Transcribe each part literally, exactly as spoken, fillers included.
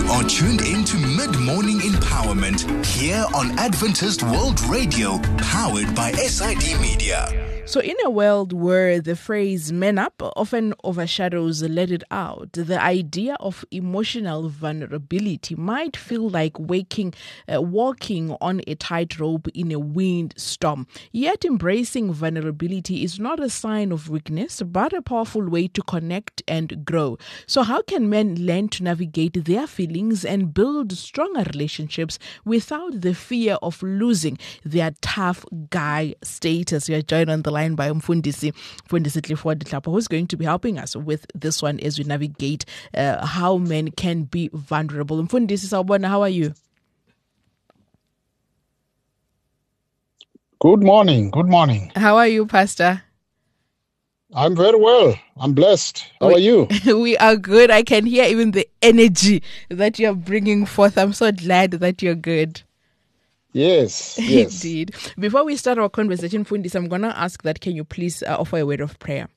are tuned into Mid-Morning Empowerment here on Adventist World Radio, powered by S I D Media. So in a world where the phrase "man up" often overshadows "let it out," the idea of emotional vulnerability might feel like waking, uh, walking on a tightrope in a windstorm. Yet embracing vulnerability is not a sign of weakness, but a powerful way to connect and grow. So how can men learn to navigate their feelings and build stronger relationships without the fear of losing their tough guy status? We are joined on the line by Mfundisi, Mfundisi Clifford Tlapa, who's going to be helping us with this one as we navigate uh, how men can be vulnerable. Mfundisi Sawubona, how are you? Good morning. Good morning. How are you, Pastor? I'm very well. I'm blessed. How we, are you? We are good. I can hear even the energy that you're bringing forth. I'm so glad that you're good. Yes, yes. Indeed. Before we start our conversation, Fundis, I'm going to ask that can you please uh, offer a word of prayer?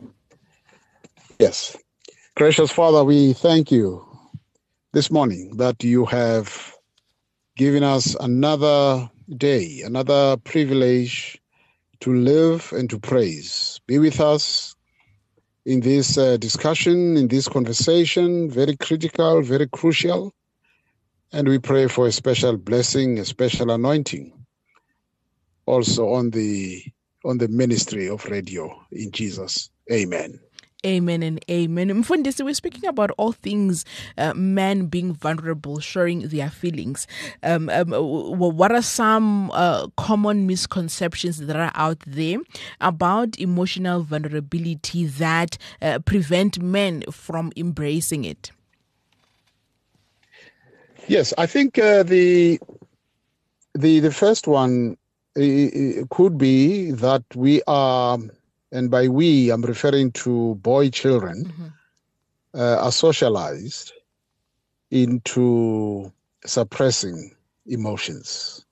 Yes. Gracious Father, we thank you this morning that you have given us another day, another privilege to live and to praise. Be with us in this uh, discussion, in this conversation, very critical, very crucial. And we pray for a special blessing, a special anointing also on the on the ministry of radio in Jesus. Amen. Amen and amen. Mfundisi, we're speaking about all things uh, men being vulnerable, sharing their feelings. Um, um, what are some uh, common misconceptions that are out there about emotional vulnerability that uh, prevent men from embracing it? Yes, I think uh, the the the first one uh, could be that we are, and by we I'm referring to boy children, mm-hmm. uh, are socialized into suppressing emotions.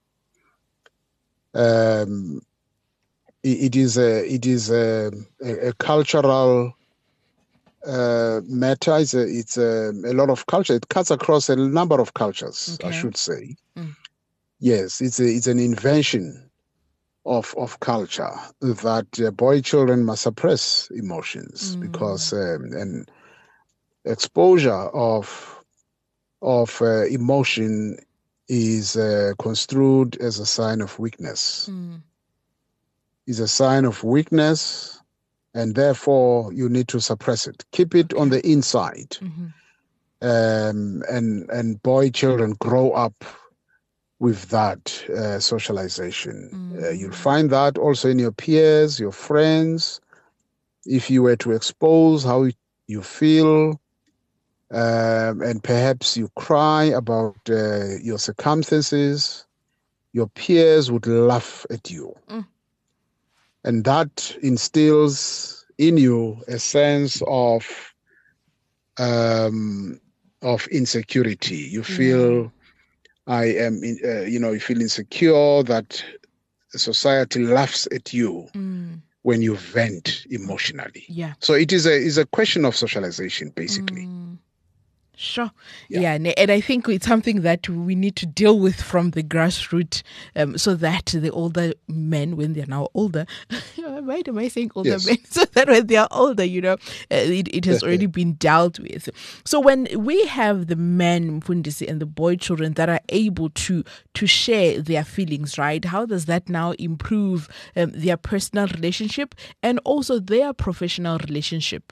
Um, it, it is a it is a, a, a cultural. Uh, matter. It's, a, it's a, a lot of culture. It cuts across a number of cultures, okay. I should say. Mm. Yes, it's a, it's an invention of of culture that uh, boy children must suppress emotions mm. because um, an exposure of of uh, emotion is uh, construed as a sign of weakness. Mm. Is a sign of weakness. And therefore, you need to suppress it. Keep it on the inside. Mm-hmm. Um, and and boy children grow up with that uh, socialization. Mm-hmm. Uh, you'll find that also in your peers, your friends. If you were to expose how you feel, um, and perhaps you cry about uh, your circumstances, your peers would laugh at you. Mm. And that instills in you a sense of um, of insecurity. You feel, yeah. I am, in, uh, you know, you feel insecure that society laughs at you mm. when you vent emotionally. Yeah. So it is a is a question of socialization, basically. Mm. Sure. Yeah. yeah. And, and I think it's something that we need to deal with from the grassroots um, so that the older men, when they're now older, why am I saying older yes. men? So that when they're older, you know, uh, it, it has already been dealt with. So when we have the men, Mfundisi, and the boy children that are able to to share their feelings, right? How does that now improve um, their personal relationship and also their professional relationship?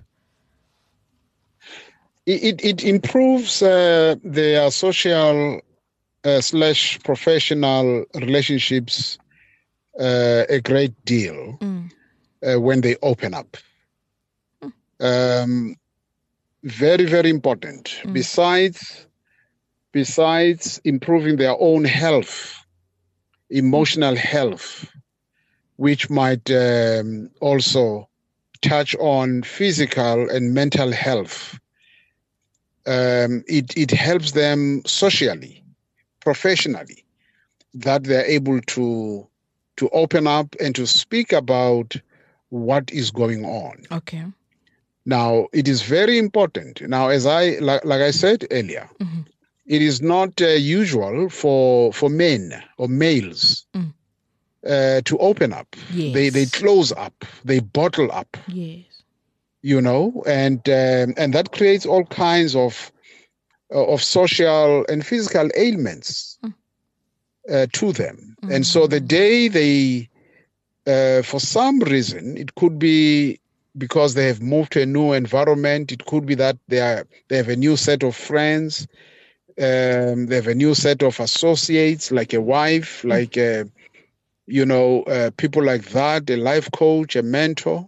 It it improves uh, their social uh, slash professional relationships uh, a great deal mm. uh, when they open up. Mm. Um, very very important. Mm. Besides besides improving their own health, emotional health, which might um, also touch on physical and mental health. Um, it, it helps them socially, professionally, that they're able to to open up and to speak about what is going on. Okay. Now, it is very important. Now, as I like, like I said earlier, mm-hmm. it is not uh, usual for for men or males Mm. uh, to open up. Yes. They they close up. They bottle up. Yes. You know, and um, and that creates all kinds of uh, of social and physical ailments Mm. uh, to them. Mm. And so the day they, uh, for some reason, it could be because they have moved to a new environment. It could be that they are they have a new set of friends. Um, they have a new set of associates, like a wife, like a, you know, uh, people like that, a life coach, a mentor.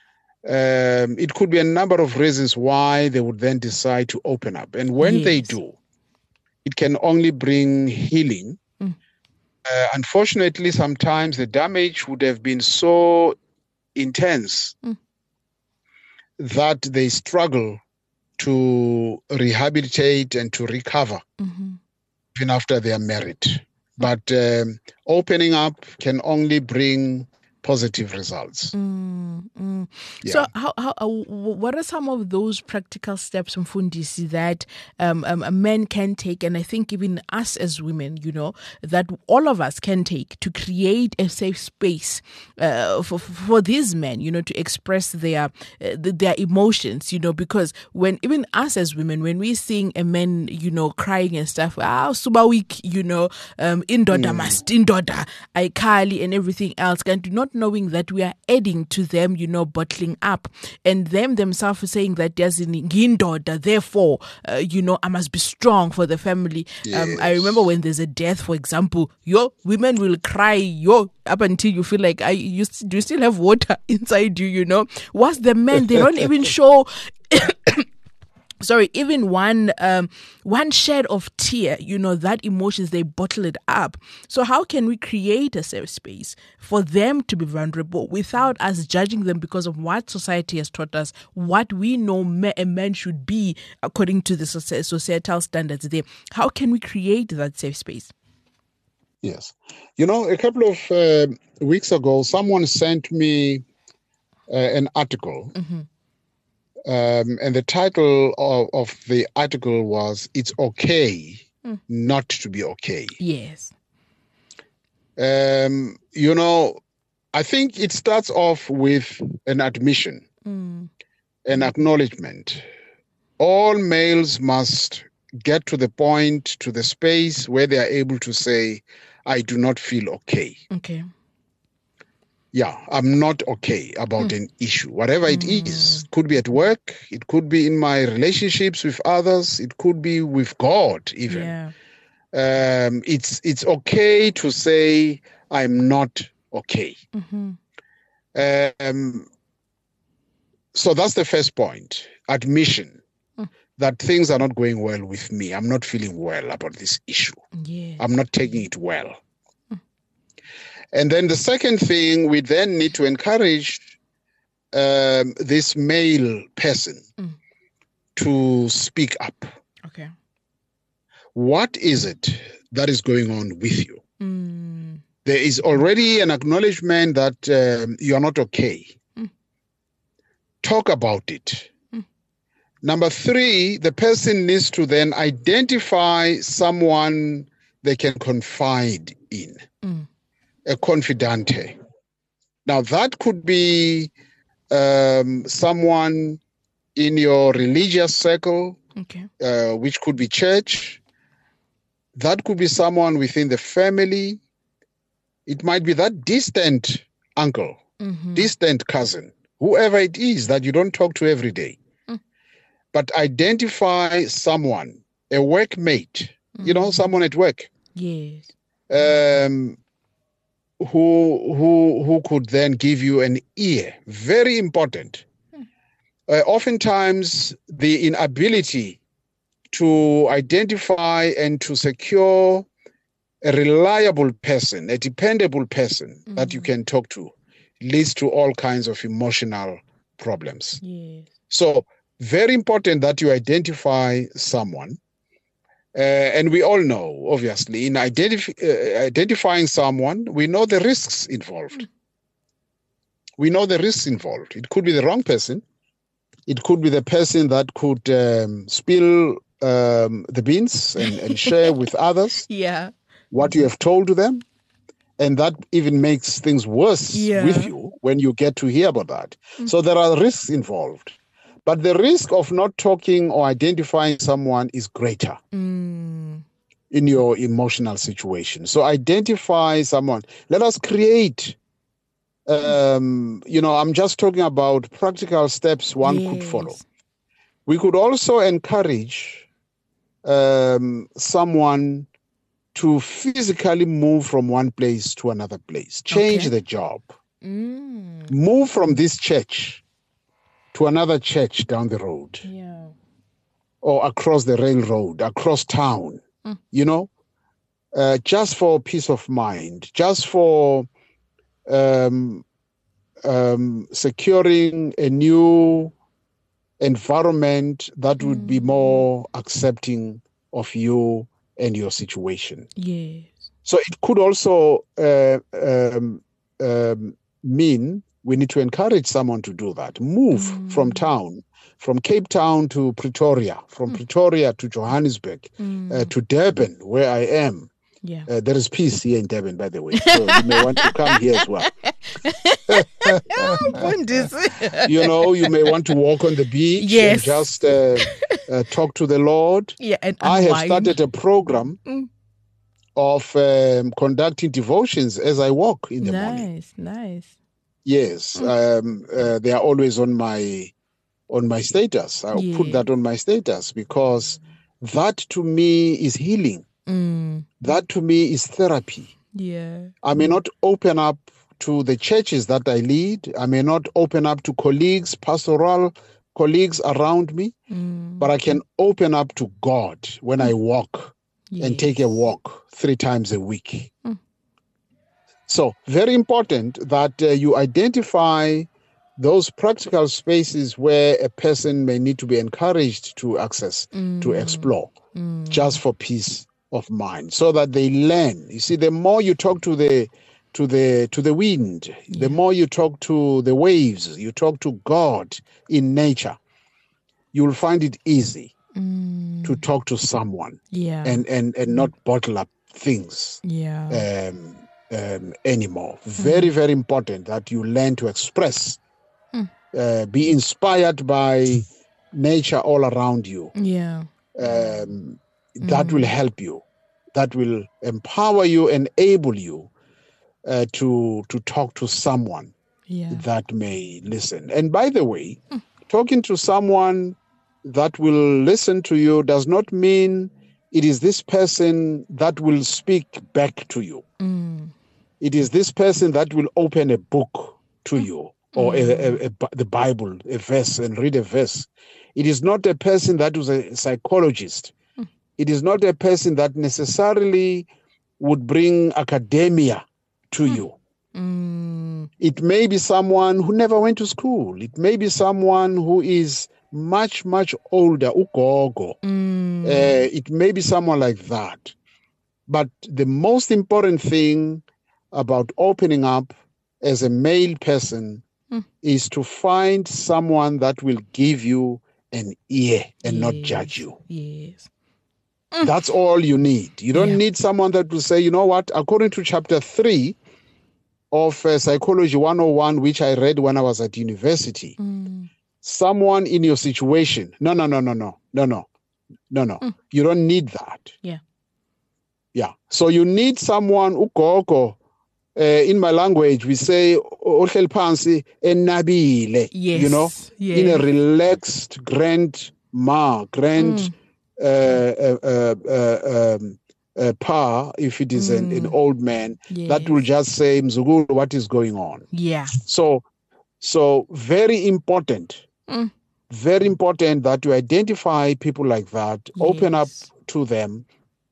Um, it could be a number of reasons why they would then decide to open up. And when Yes. they do, it can only bring healing. Mm. Uh, unfortunately, sometimes the damage would have been so intense Mm. that they struggle to rehabilitate and to recover Mm-hmm. even after they are married. But um, opening up can only bring positive results. Mm, mm. Yeah. So, how, how, uh, what are some of those practical steps, Mfundisi, that um, um, men can take, and I think even us as women, you know, that all of us can take to create a safe space uh, for for these men, you know, to express their uh, their emotions, you know, because when even us as women, when we seeing a man, you know, crying and stuff, ah, super weak, you know, um, indoda mm. must indoda, I Kali and everything else, and do not knowing that we are adding to them, you know, bottling up, and them themselves saying that there's an indoda, therefore, uh, you know, I must be strong for the family. Yes. Um, I remember when there's a death, for example, yo, women will cry, yo, up until you feel like I you do you still have water inside you, you know. Whilst the men, they don't even show. Sorry, even one um, one shed of tear, you know, that emotions, they bottle it up. So how can we create a safe space for them to be vulnerable without us judging them because of what society has taught us, what we know a man should be according to the societal standards there? How can we create that safe space? Yes. You know, a couple of uh, weeks ago, someone sent me uh, an article. Mm-hmm. Um, and the title of, of the article was, "It's okay mm. not to be okay." Yes. Um, you know, I think it starts off with an admission, mm. an acknowledgement. All males must get to the point, to the space where they are able to say, I do not feel okay. Okay. Yeah, I'm not okay about mm. an issue, whatever mm. it is. It could be at work. It could be in my relationships with others. It could be with God even. Yeah. Um, it's it's okay to say I'm not okay. Mm-hmm. Um, so that's the first point, admission mm. that things are not going well with me. I'm not feeling well about this issue. Yes. I'm not taking it well. And then the second thing, we then need to encourage um, this male person mm. to speak up. Okay. What is it that is going on with you? Mm. There is already an acknowledgement that um, you are not okay. Mm. Talk about it. Mm. Number three, the person needs to then identify someone they can confide in. Mm. A confidante. Now, that could be um, someone in your religious circle, okay. uh, which could be church. That could be someone within the family. It might be that distant uncle, mm-hmm. distant cousin, whoever it is that you don't talk to every day. Mm. But identify someone, a workmate, mm-hmm. you know, someone at work. Yes. Um, who who who could then give you an ear. Very important. Hmm. Uh, oftentimes, the inability to identify and to secure a reliable person, a dependable person mm. that you can talk to, leads to all kinds of emotional problems. Yes. So, very important that you identify someone. Uh, and we all know, obviously, in identif- uh, identifying someone, we know the risks involved. Mm. We know the risks involved. It could be the wrong person. It could be the person that could um, spill um, the beans and, and share with others Yeah. what you have told to them. And that even makes things worse Yeah. with you when you get to hear about that. Mm. So there are risks involved. But the risk of not talking or identifying someone is greater mm. in your emotional situation. So identify someone. Let us create, um, you know, I'm just talking about practical steps one yes. could follow. We could also encourage um, someone to physically move from one place to another place, change okay. the job, mm. move from this church to another church down the road, yeah. or across the railroad, across town, mm. you know, uh, just for peace of mind, just for um, um, securing a new environment that would mm. be more accepting of you and your situation. Yes. So it could also uh, um, um, mean we need to encourage someone to do that. Move mm. from town, from Cape Town to Pretoria, from mm. Pretoria to Johannesburg, mm. uh, to Durban, where I am. Yeah. Uh, there is peace here in Durban, by the way. So you may want to come here as well. You know, you may want to walk on the beach yes. and just uh, uh, talk to the Lord. Yeah, and I have started a program mm. of um, conducting devotions as I walk in the nice, morning. Nice, nice. Yes, mm. um, uh, they are always on my on my status. I'll yes. put that on my status because that to me is healing. Mm. That to me is therapy. Yeah. I may not open up to the churches that I lead. I may not open up to colleagues, pastoral colleagues around me, mm. but I can open up to God when mm. I walk yes. and take a walk three times a week. Mm. So very important that uh, you identify those practical spaces where a person may need to be encouraged to access, mm. to explore, mm. just for peace of mind, so that they learn. You see, the more you talk to the to the to the wind, yeah. the more you talk to the waves, you talk to God in nature, you'll find it easy mm. to talk to someone, yeah, and and and not bottle up things, yeah, um, um, anymore. Mm. Very very important that you learn to express, mm. uh, be inspired by nature all around you. Yeah. Um, that mm. will help you. That will empower you, enable you uh, to to talk to someone yeah. that may listen. And by the way, mm. talking to someone that will listen to you does not mean it is this person that will speak back to you. Mm. It is this person that will open a book to mm. you, or mm. a, a, a, the Bible, a verse, and read a verse. It is not a person that was a psychologist. It is not a person that necessarily would bring academia to mm. you. Mm. It may be someone who never went to school. It may be someone who is much, much older, ugogo. Mm. Uh, it may be someone like that. But the most important thing about opening up as a male person mm. is to find someone that will give you an ear and yes. not judge you. Yes. That's all you need. You don't yeah. need someone that will say, you know what, according to chapter three of uh, Psychology one oh one, which I read when I was at university, mm. someone in your situation. No, no, no, no, no, no, no, no, no. Mm. You don't need that. Yeah. Yeah. So you need someone, ukoko, uh, in my language, we say, ohleli phansi enabile, yes. you know, yes. in a relaxed grandma, grand, mm. Uh, uh, uh, um, uh, pa, if it is mm. an, an old man, yes. that will just say, Mzukulu, what is going on? Yeah. So, so very important, mm. very important that you identify people like that, yes. open up to them,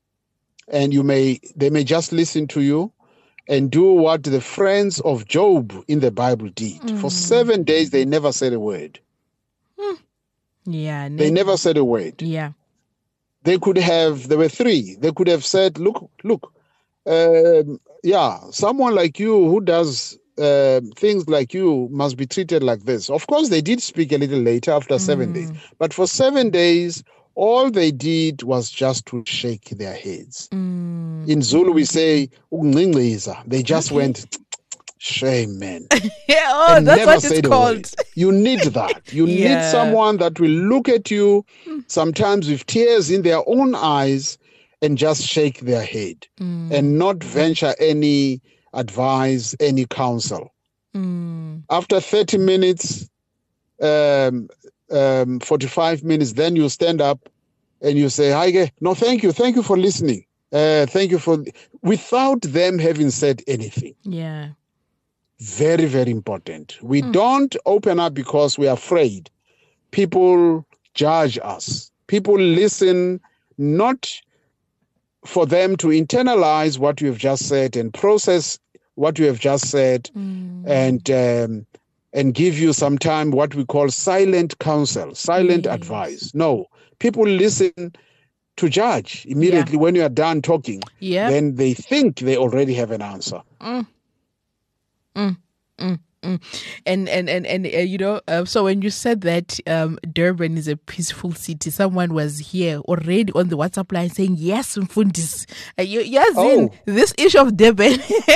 and you may, they may just listen to you and do what the friends of Job in the Bible did. Mm. For seven days, they never said a word. Mm. Yeah. They never, never said a word. Yeah. They could have, there were three, they could have said, look, look, um, yeah, someone like you who does uh, things like you must be treated like this. Of course, they did speak a little later after mm. seven days. But for seven days, all they did was just to shake their heads. Mm. In Zulu, we say, "Ukungcingciza." They just Okay. went, shame, man. Yeah, oh, And that's never what it's said a called. word. You need that. You Yeah. need someone that will look at you, sometimes with tears in their own eyes, and just shake their head Mm. and not venture any advice, any counsel. Mm. After thirty minutes, um, um, forty-five minutes, then you stand up and you say, "Hi, no, thank you. Thank you for listening. Uh, thank you for," without them having said anything. Yeah. Very, very important. We Mm. don't open up because we're afraid people judge us. People listen not for them to internalize what you have just said and process what you have just said, Mm. and um, and give you some time what we call silent counsel, silent Yes. advice. No, people listen to judge immediately when you are done talking. Yeah. Then they think they already have an answer. Mm. Mm. Mm. Mm. And and and and uh, you know, uh, so when you said that um, Durban is a peaceful city, someone was here already on the WhatsApp line saying, "Yes, Mfundis, uh, you, yes, Oh. in this issue of Durban."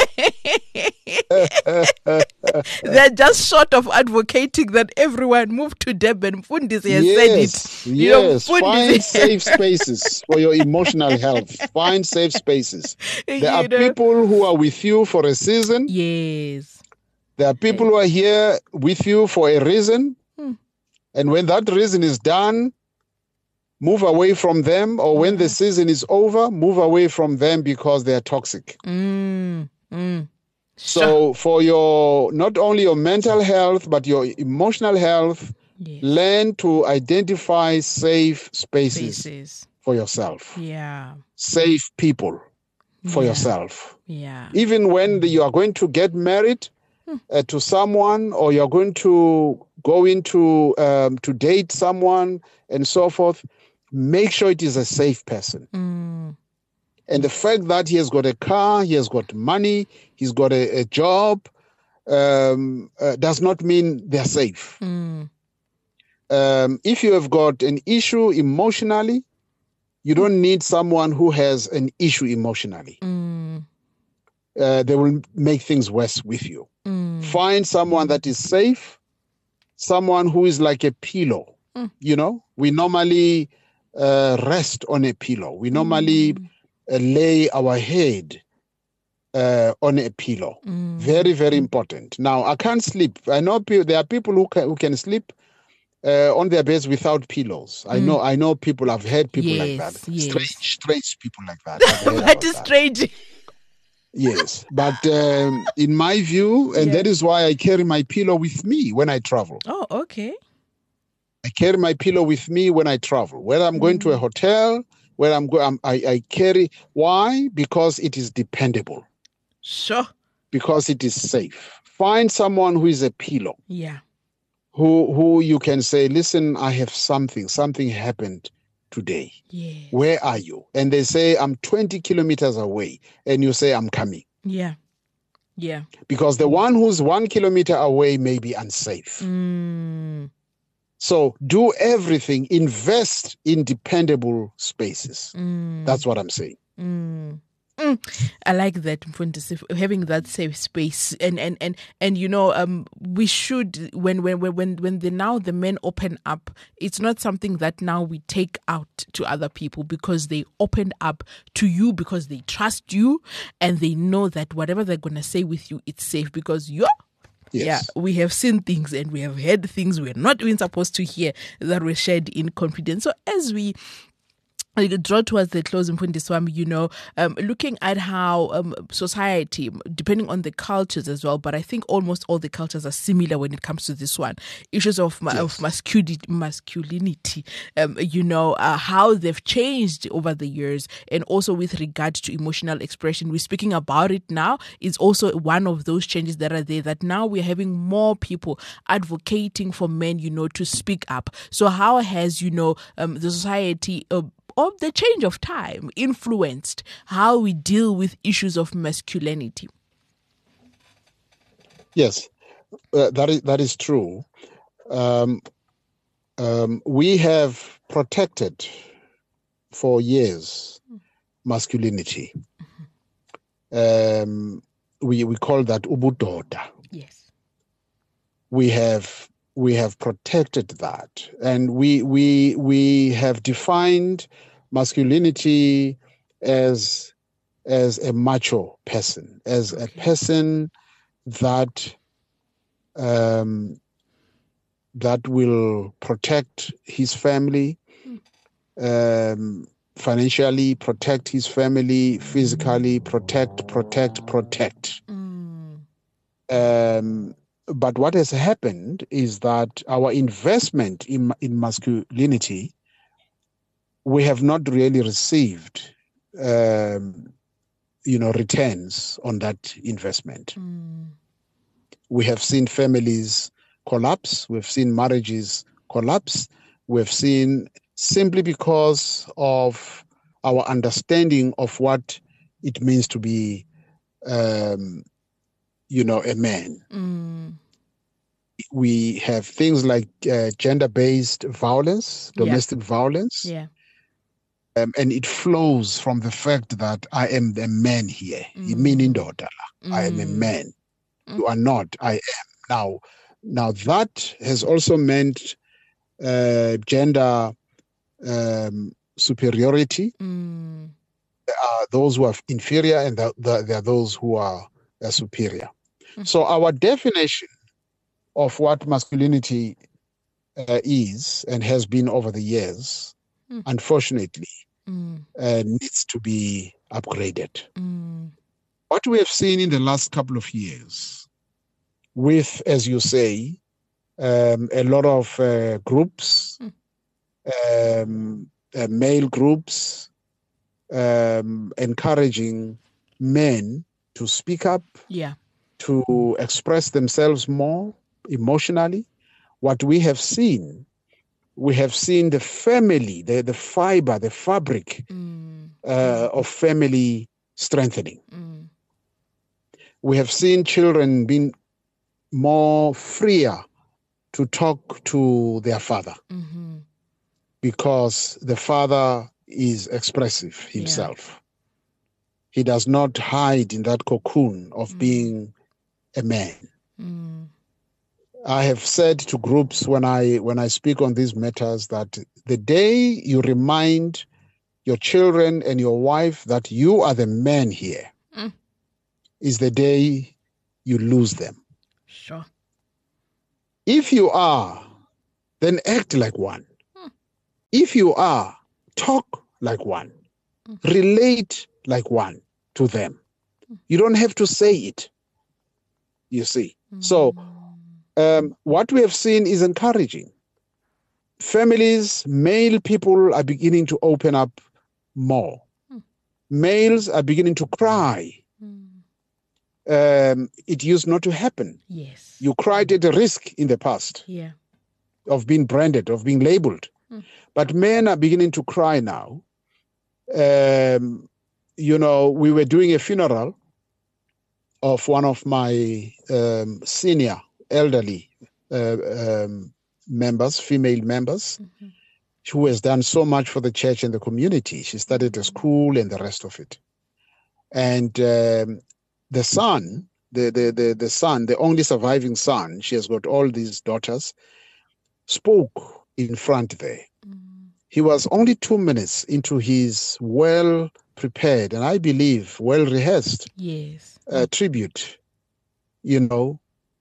They're just short of advocating that everyone move to Durban. Mfundis has yes, said it. You know, yes. Mfundis- Find safe spaces for your emotional health. Find safe spaces. There You are know? people who are with you for a season. Yes. There are people who are here with you for a reason. Hmm. And when that reason is done, move away from them. Or when the season is over, move away from them because they are toxic. Mm. Mm. So for your, not only your mental health, but your emotional health, Yes. learn to identify safe spaces Spaces. for yourself. Yeah. Safe people for Yeah. yourself. Yeah. Even when you are going to get married uh, to someone, or you're going to go into um, to date someone and so forth, make sure it is a safe person. Mm. And the fact that he has got a car, he has got money, he's got a, a job, um, uh, does not mean they're safe. Mm. Um, if you have got an issue emotionally, you don't need someone who has an issue emotionally. Mm. Uh, they will make things worse with you. Mm. Find someone that is safe, someone who is like a pillow. Mm. You know, we normally uh, rest on a pillow. We normally Mm. uh, lay our head uh, on a pillow. Mm. Very, very important. Now, I can't sleep. I know pe- there are people who can, who can sleep uh, on their beds without pillows. I know. I know people. I've heard people like Yes, that. yes. Strange, strange people like that. I've heard That about is that. strange. Yes, but um, in my view, and Yeah. that is why I carry my pillow with me when I travel. Oh, okay. I carry my pillow with me when I travel. Whether I'm going to a hotel, where I'm going, I, I carry. Why? Because it is dependable. Sure. Because it is safe. Find someone who is a pillow, Yeah. who who you can say, listen, I have something. Something happened today. Yes. Where are you? And they say, I'm twenty kilometers away. And you say, I'm coming. Yeah. Yeah. Because the one who's one kilometer away may be unsafe. Mm. So do everything, invest in dependable spaces. Mm. That's what I'm saying. Mm. Mm. I like that, Mfundisi, having that safe space, and and and and you know, um, we should when when when when the now the men open up, it's not something that now we take out to other people, because they opened up to you because they trust you and they know that whatever they're gonna say with you, it's safe, because you're. Yes. Yeah, we have seen things and we have heard things we're not even supposed to hear that were shared in confidence. So as we I draw towards the close, Mfundisi, you know, um, looking at how um, society, depending on the cultures as well, but I think almost all the cultures are similar when it comes to this one, issues of, ma- Yes. of masculinity, masculinity um, you know, uh, how they've changed over the years, and also with regard to emotional expression. We're speaking about it now. It's also one of those changes that are there, that now we're having more people advocating for men, you know, to speak up. So how has, you know, um, the society uh, of the change of time influenced how we deal with issues of masculinity? Yes, uh, that is that is true. Um, um, we have protected for years masculinity. Um, we we call that ubudoda. Yes. We have we have protected that, and we we we have defined masculinity as as a macho person, as okay. a person that um, that will protect his family, um, financially, protect his family, physically, protect, protect, protect. Mm. Um, but what has happened is that our investment in, in masculinity, we have not really received, um, you know, returns on that investment. Mm. We have seen families collapse. We've seen marriages collapse. We've seen simply because of our understanding of what it means to be, um, you know, a man. Mm. We have things like uh, gender-based violence, domestic yeah. violence. Yeah. Um, and it flows from the fact that I am the man here. Mm. Meaning, daughter, Mm. I am a man. Mm. You are not. I am. Now, now that has also meant uh, gender um, superiority. Mm. There are those who are inferior, and the, the, there are those who are uh, superior. Mm. So our definition of what masculinity uh, is and has been over the years, mm. unfortunately, mm. uh, needs to be upgraded. Mm. What we have seen in the last couple of years with, as you say, um, a lot of uh, groups, mm. um, uh, male groups, um, encouraging men to speak up, yeah. to express themselves more emotionally. What we have seen, we have seen the family, the, the fiber, the fabric mm. uh, of family strengthening. Mm. We have seen children being more freer to talk to their father mm-hmm. because the father is expressive himself. Yeah. He does not hide in that cocoon of mm. being a man. Mm. I have said to groups when I when I speak on these matters that the day you remind your children and your wife that you are the man here mm. is the day you lose them. Sure. If you are, then act like one. Mm. If you are, talk like one. Mm. Relate like one to them. Mm. You don't have to say it. You see. Mm. So um, what we have seen is encouraging. Families, male people are beginning to open up more. Mm. Males are beginning to cry. Mm. Um, it used not to happen. Yes. You cried at a risk in the past. Yeah. Of being branded, of being labeled. Mm. But men are beginning to cry now. Um, you know, we were doing a funeral of one of my um, senior elderly uh, um, members, female members, mm-hmm. who has done so much for the church and the community. She started a school and the rest of it. And um, the son, the, the, the, the son, the only surviving son, she has got all these daughters, spoke in front there. Mm. He was only two minutes into his well-prepared, and I believe well-rehearsed yes. uh, tribute, you know,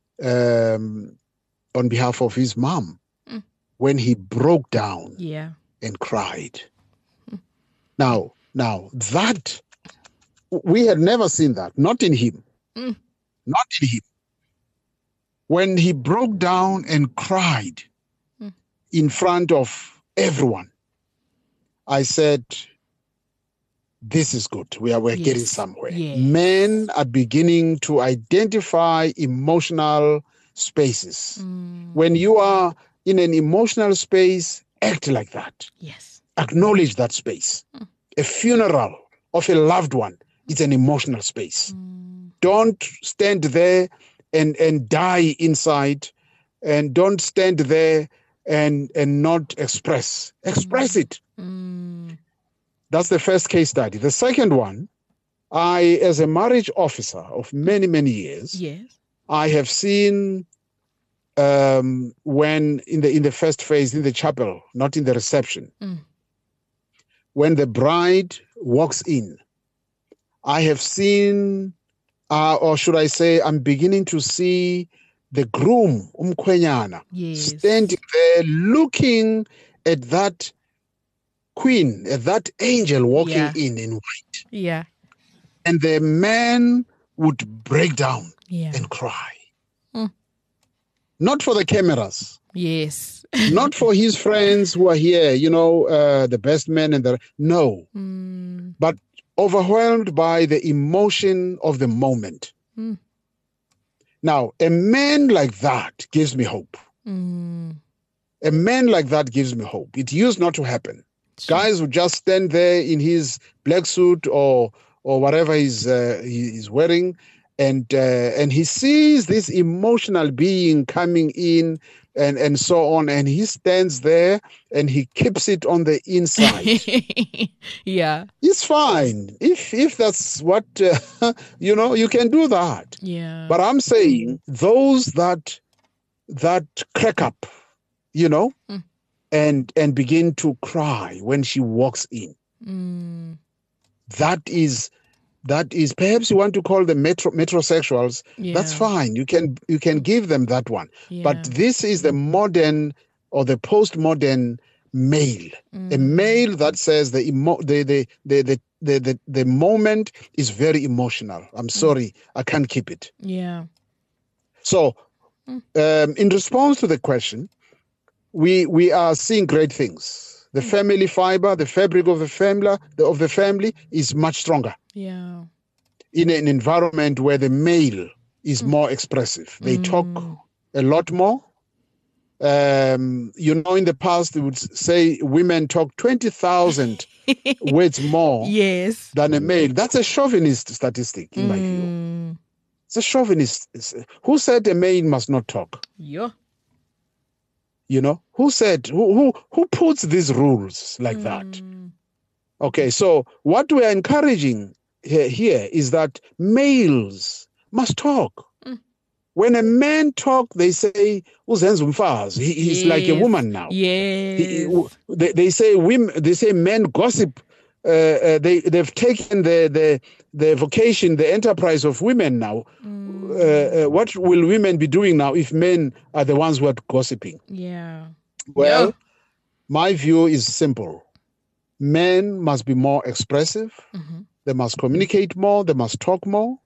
um, on behalf of his mom, mm. when he broke down yeah. and cried. Mm. Now, now that, we had never seen that, not in him, mm. not in him. When he broke down and cried mm. in front of everyone, I said, this is good. We are we're yes. getting somewhere. Yes. Men are beginning to identify emotional spaces. Mm. When you are in an emotional space, act like that. Yes. Acknowledge that space. Mm. A funeral of a loved one is an emotional space. Mm. Don't stand there and, and die inside, and don't stand there and, and not express. Express mm. it. Mm. That's the first case study. The second one, I, as a marriage officer of many, many years, Yes. I have seen um, when in the in the first phase, in the chapel, not in the reception, Mm. when the bride walks in, I have seen, uh, or should I say, I'm beginning to see the groom, umkhwenyana, Yes. standing there looking at that queen, at that angel walking Yeah. in in white. Yeah. And the man would break down Yeah. and cry. Mm. Not for the cameras, Yes. not for his friends who are here, you know, uh, the best men and the, no, Mm. but overwhelmed by the emotion of the moment. Mm. Now, a man like that gives me hope. Mm. A man like that gives me hope. It used not to happen. Sure. Guys would just stand there in his black suit or or whatever he's uh, he- he's wearing, and uh, and he sees this emotional being coming in, and and so on, and he stands there and he keeps it on the inside. Yeah. It's fine if if that's what uh, you know. You can do that. Yeah. But I'm saying those that that crack up, you know, Mm. and and begin to cry when she walks in. Mm. That is that is perhaps you want to call them metro metrosexuals. Yeah. That's fine. You can you can give them that one. But Yeah. this is the modern or the postmodern male. A Mm. male that says the emo- the, the, the, the, the, the, the moment is very emotional. I'm sorry, I can't keep it. Yeah. So Mm. um, in response to the question, we we are seeing great things. The family fiber, the fabric of the family, the, of the family is much stronger Yeah. in an environment where the male is more expressive. They talk Mm. a lot more. Um, you know, in the past, they would say women talk twenty thousand words more Yes. than a male. That's a chauvinist statistic, in my view. Mm. It's a chauvinist. it's- Who said a male must not talk? Yeah. You know, who said, who who who puts these rules like that? Mm. Okay, so what we are encouraging here, here is that males must talk. Mm. When a man talk, they say, "Uzenza umfazi." He, he's like a Yes. woman now. Yes. He- they, they say women. They say men gossip. Uh, uh, they they've taken the the the vocation, the enterprise of women now. Mm. Uh, uh, what will women be doing now if men are the ones who are gossiping? Yeah. Well, Yeah. my view is simple. Men must be more expressive. Mhm. They must communicate more. They must talk more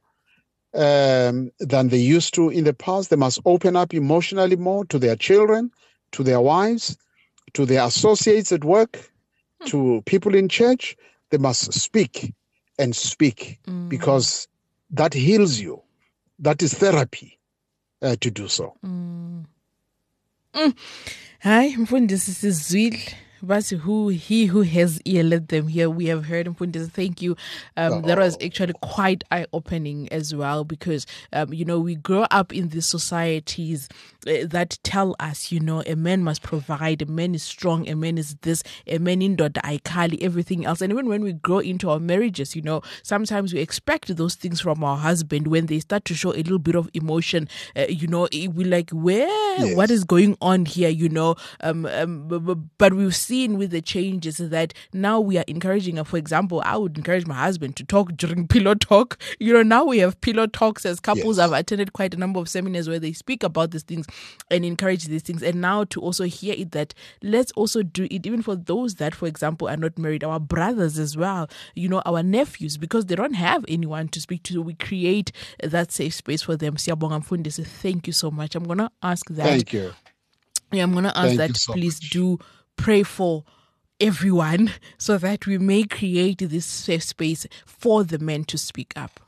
um, than they used to in the past. They must open up emotionally more to their children, to their wives, to their associates at work, to people in church. They must speak and speak Mm. because that heals you. That is therapy uh, to do so. Mm. Mm. Hi, Mfundisi sizwile. But who he who has ear, let them hear. We have heard Mfundisi. Thank you. Um, that was actually quite eye opening as well, because um, you know, we grow up in these societies uh, that tell us, you know, a man must provide, a man is strong, a man is this, a man in dot aikali, everything else. And even when we grow into our marriages, you know, sometimes we expect those things from our husband. When they start to show a little bit of emotion, uh, you know, we like, where, Yes. what is going on here, you know? Um, um, b- b- but we've seen with the changes that now we are encouraging, uh, for example, I would encourage my husband to talk during pillow talk. You know, now we have pillow talks as couples. Yes. I've attended quite a number of seminars where they speak about these things and encourage these things. And now to also hear it, that let's also do it even for those that, for example, are not married, our brothers as well, you know, our nephews, because they don't have anyone to speak to. We create that safe space for them. Siyabonga Mfundisi, thank you so much. I'm going to ask that. Thank you. Yeah, I'm going to ask Thank that you so please much. do pray for everyone so that we may create this safe space for the men to speak up.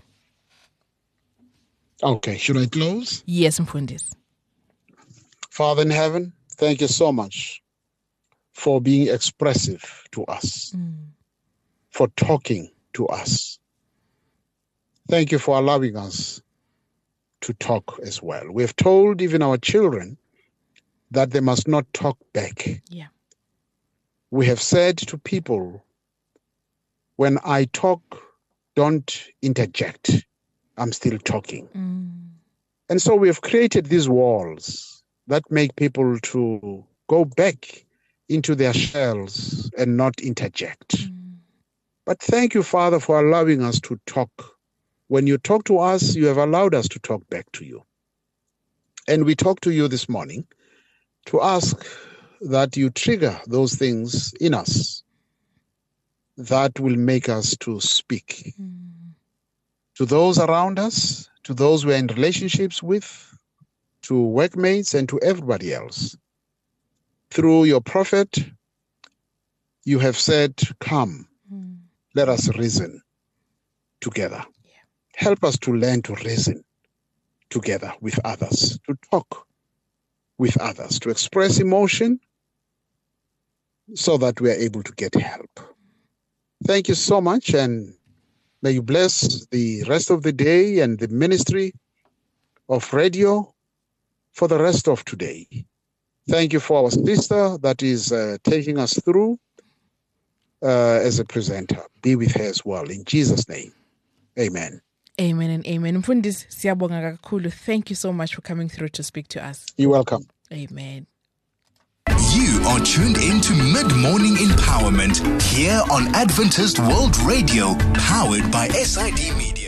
Okay, should I close? Yes, Mfundisi. Father in heaven, thank you so much for being expressive to us, Mm. for talking to us. Thank you for allowing us to talk as well. We have told even our children that they must not talk back. Yeah. We have said to people when I talk, don't interject. I'm still talking. Mm. And so we have created these walls that make people to go back into their shells and not interject. Mm. But thank you, Father, for allowing us to talk. When you talk to us, you have allowed us to talk back to you. And we talk to you this morning to ask that you trigger those things in us that will make us to speak Mm. to those around us, to those we're in relationships with, to workmates, and to everybody else. Through your prophet, you have said, come, Mm. let us reason together. Yeah. Help us to learn to reason together with others, to talk with others, to express emotion so that we are able to get help. Thank you so much, and may you bless the rest of the day and the ministry of radio for the rest of today. Thank you for our sister that is uh, taking us through uh, as a presenter. Be with her as well. In Jesus' name, amen. Amen and amen. Mfundisi, siyabonga kakhulu. Thank you so much for coming through to speak to us. You're welcome. Amen. You are tuned into Mid-Morning Empowerment here on Adventist World Radio, powered by S I D Media.